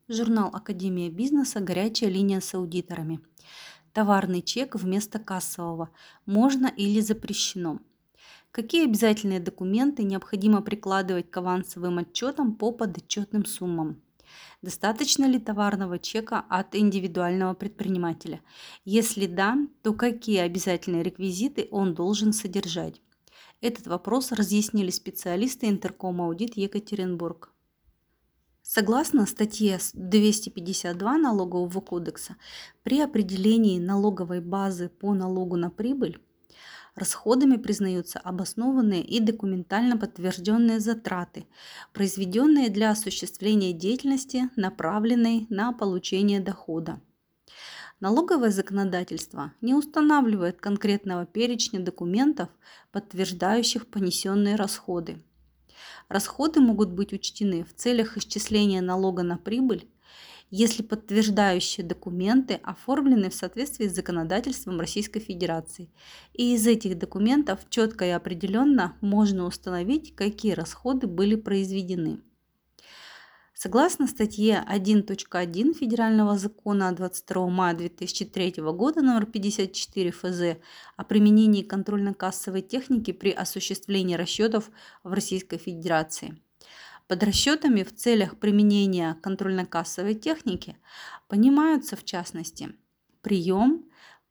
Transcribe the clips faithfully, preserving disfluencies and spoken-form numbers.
Журнал «Академия бизнеса. Горячая линия с аудиторами». Товарный чек вместо кассового. Можно или запрещено? Какие обязательные документы необходимо прикладывать к авансовым отчетам по подотчетным суммам? Достаточно ли товарного чека от индивидуального предпринимателя? Если да, то какие обязательные реквизиты он должен содержать? Этот вопрос разъяснили специалисты Интерком Аудит Екатеринбург. Согласно статье двести пятьдесят два Налогового кодекса, при определении налоговой базы по налогу на прибыль расходами признаются обоснованные и документально подтвержденные затраты, произведенные для осуществления деятельности, направленной на получение дохода. Налоговое законодательство не устанавливает конкретного перечня документов, подтверждающих понесенные расходы. Расходы могут быть учтены в целях исчисления налога на прибыль, если подтверждающие документы оформлены в соответствии с законодательством Российской Федерации. И из этих документов четко и определенно можно установить, какие расходы были произведены. Согласно статье один точка один Федерального закона двадцать второго мая две тысячи третьего года номер пятьдесят четыре эф зэ о применении контрольно-кассовой техники при осуществлении расчетов в Российской Федерации. Под расчетами в целях применения контрольно-кассовой техники понимаются, в частности, прием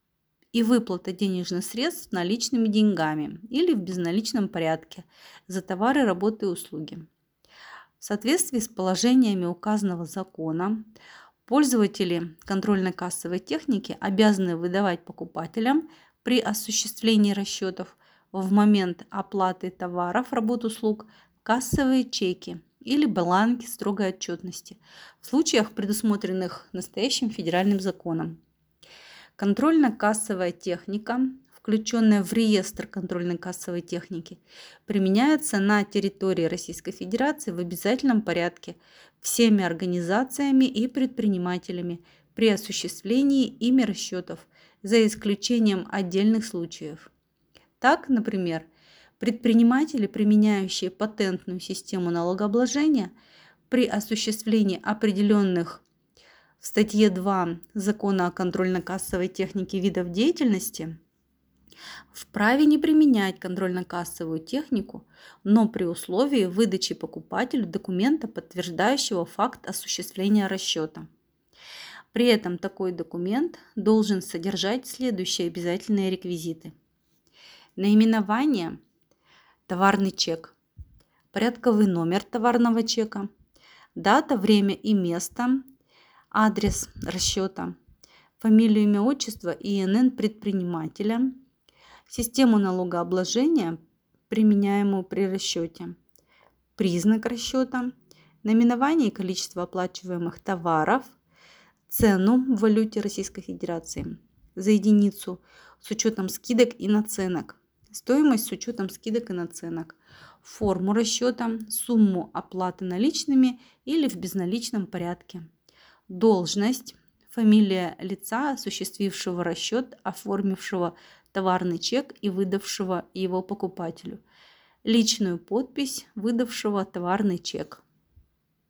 и выплата денежных средств наличными деньгами или в безналичном порядке за товары, работы и услуги. В соответствии с положениями указанного закона, пользователи контрольно-кассовой техники обязаны выдавать покупателям при осуществлении расчетов в момент оплаты товаров, работ, услуг кассовые чеки или бланки строгой отчетности в случаях, предусмотренных настоящим федеральным законом. Контрольно-кассовая техника, включенная в реестр контрольно-кассовой техники, применяется на территории Российской Федерации в обязательном порядке всеми организациями и предпринимателями при осуществлении ими расчетов, за исключением отдельных случаев. Так, например, предприниматели, применяющие патентную систему налогообложения при осуществлении определенных в статье два Закона о контрольно-кассовой технике видов деятельности, вправе не применять контрольно-кассовую технику, но при условии выдачи покупателю документа, подтверждающего факт осуществления расчета. При этом такой документ должен содержать следующие обязательные реквизиты: наименование, товарный чек, порядковый номер товарного чека, дата, время и место, адрес расчета, фамилию, имя, отчество и эн эн предпринимателя, систему налогообложения, применяемую при расчете, признак расчета, наименование и количество оплачиваемых товаров, цену в валюте Российской Федерации за единицу с учетом скидок и наценок, стоимость с учетом скидок и наценок, форму расчета, сумму оплаты наличными или в безналичном порядке, должность, фамилия лица, осуществившего расчет, оформившего товарный чек и выдавшего его покупателю, личную подпись выдавшего товарный чек.